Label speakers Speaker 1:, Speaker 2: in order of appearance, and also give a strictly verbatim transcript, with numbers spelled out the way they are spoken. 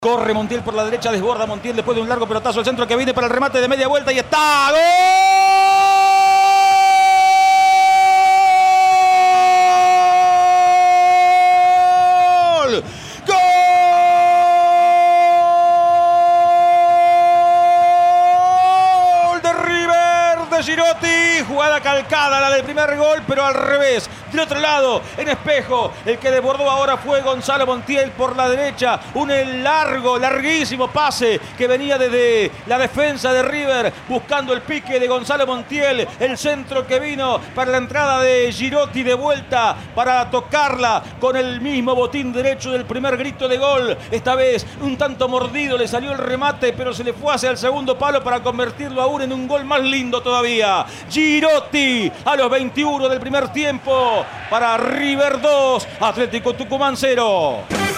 Speaker 1: Corre Montiel por la derecha, desborda Montiel después de un largo pelotazo al centro que viene para el remate de media vuelta y está. ¡Gol! Girotti, jugada calcada la del primer gol, pero al revés, del otro lado, en espejo, el que desbordó ahora fue Gonzalo Montiel por la derecha, un largo, larguísimo pase que venía desde la defensa de River, buscando el pique de Gonzalo Montiel, el centro que vino para la entrada de Girotti de vuelta, para tocarla con el mismo botín derecho del primer grito de gol, esta vez un tanto mordido, le salió el remate, pero se le fue hacia el segundo palo para convertirlo aún en un gol más lindo todavía. Girotti a los veintiuno del primer tiempo para River dos, Atlético Tucumán cero.